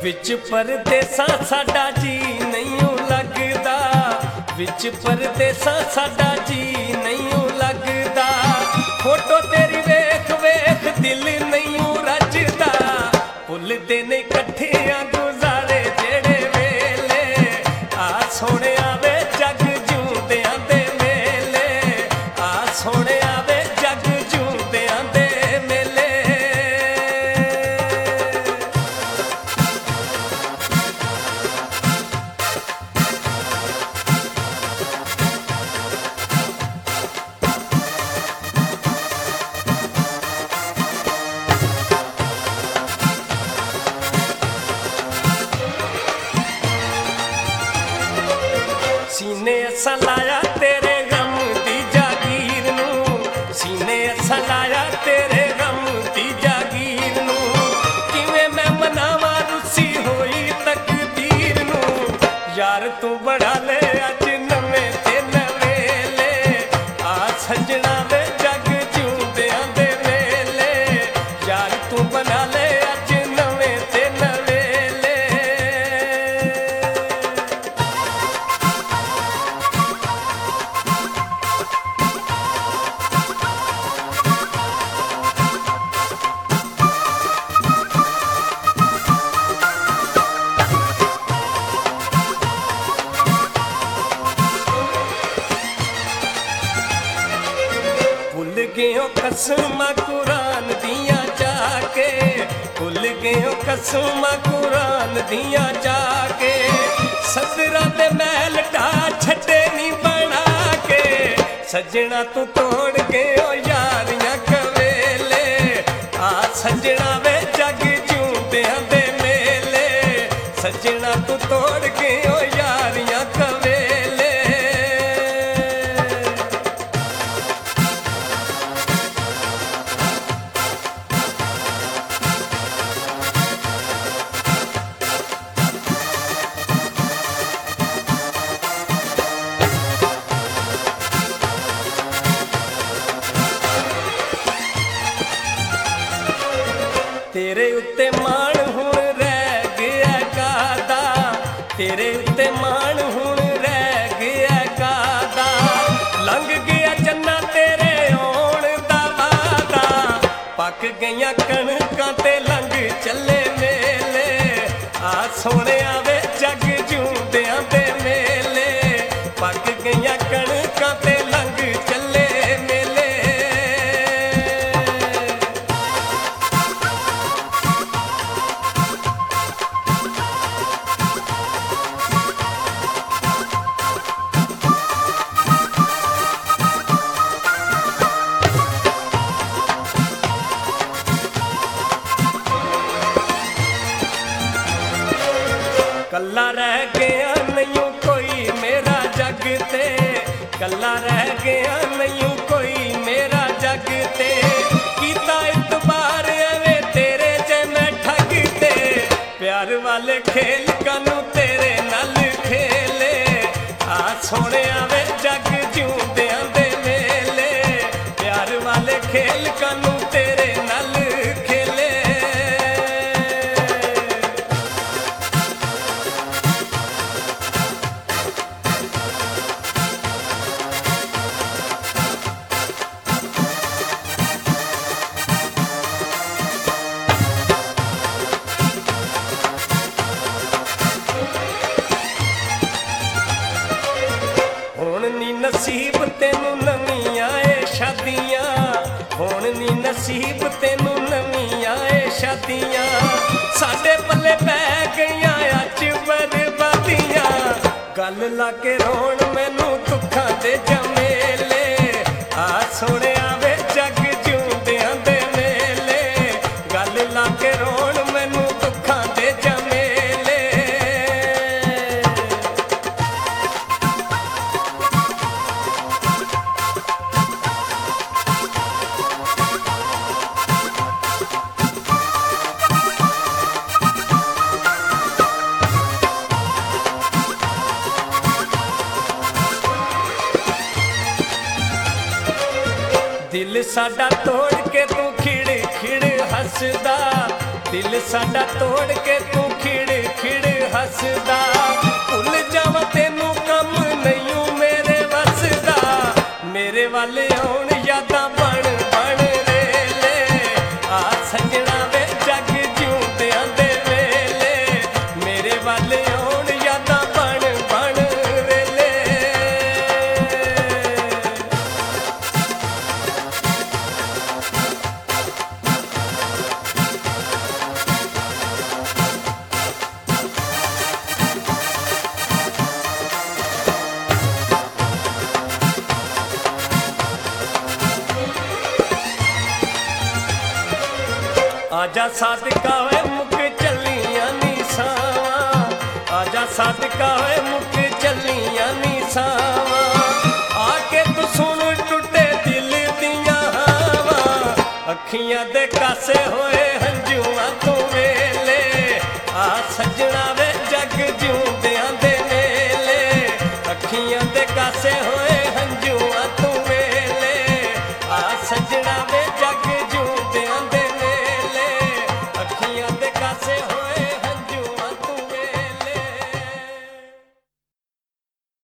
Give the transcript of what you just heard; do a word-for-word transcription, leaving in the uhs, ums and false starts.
विच परदेसां साडा जी नहीं लगदा, विच परदेसां साडा जी नहीं लगदा। फोटो तेरी वेख वेख दिल नहीं रजदा, भुलदे ने कट्ठियां गुजारे जेड़े वेले। आ सोहणिया वे जग जूंदियां दे मेले, आ सोहणिया वे जग जूंदियां दे मेले। सीने असा लाया तेरे गम दी जागीर नूं, सीने असा लाया तेरे गम दी जागीर नूं। किवें मैं मनावा रुसी होई तकदीर नूं, यार तू बड़ा ले अज नवें ते नवेले। आ सजना वे जग जूंदियां दे मेले, यार तू बना ले अज नवें ते नवेले। भुल गए कसमां कुरान दियां जाके, भुल गए कसमां कुरान दियां जाके। सदरां दे महल ढा छड्डे नी बना के, सजना तू तोड़ गए यारियां कवेले। आ सजना वे जग जूंदियां दे मेले, सजना तू तोड़ गए यारियां कवेले। तेरे उत्ते मान हुण रह गया कादा, तेरे उत्ते मान हुण रह गया कादा। लंघ गया चन्ना तेरे आउण दा वादा, पक गईयां कणकां ते लंघ चले मेले। आ सोहणिया वे जग जूंदियां दे मेले, पक गईयां कणकां ते लंघ चले मेले। कल्ला रह गया नहीं कोई मेरा जग ते, कल्ला रह गया नहीं कोई मेरा जग ते। कीता इतबार एवे तेरे च मैं ठग ते, प्यार वाले खेल कानू तेरे नाल खेले। आ सोहणिया वे जग जूंदियां दे मेले, प्यार वाले खेल कानू तेरे नाल खेले। नसीब तेनू नवियां ए शादियां, हुण नी नसीब तेनू नवियां ए शादियां। साडे पल्ले पै गईयां अज बर्बादियां, गल ला के रोण मैनू दुखां दे जमेले। आ सोहणिया वे जग जूंदियां दे मेले, गल ला के रोण मैनू दुखां दे जमेले। दिल साडा तोड़ के तू खिड़ खिड़ हसदा, दिल साडा तोड़ के तू खिड़ फसदा भुल जावां तेनू कम नहीं मेरे वसदा मेरे वाल आउण यादां बन बन रेले आ सजना वे जग जिउंदियां दे वेले मेरे वाल आउण यादां बन बन रेले। आजा सादका होए मुक चलियां नी सावां आजा सादका होए मुक चलियां नी सावां आके तू सुन टुटे दिल दियां हावां अखियां दे कासे होए हंजुआं तू वेले आ सजना वे जग जिउंदियां दे मेले अखियां दे कासे होए हंजुआं तू वेले आ सजना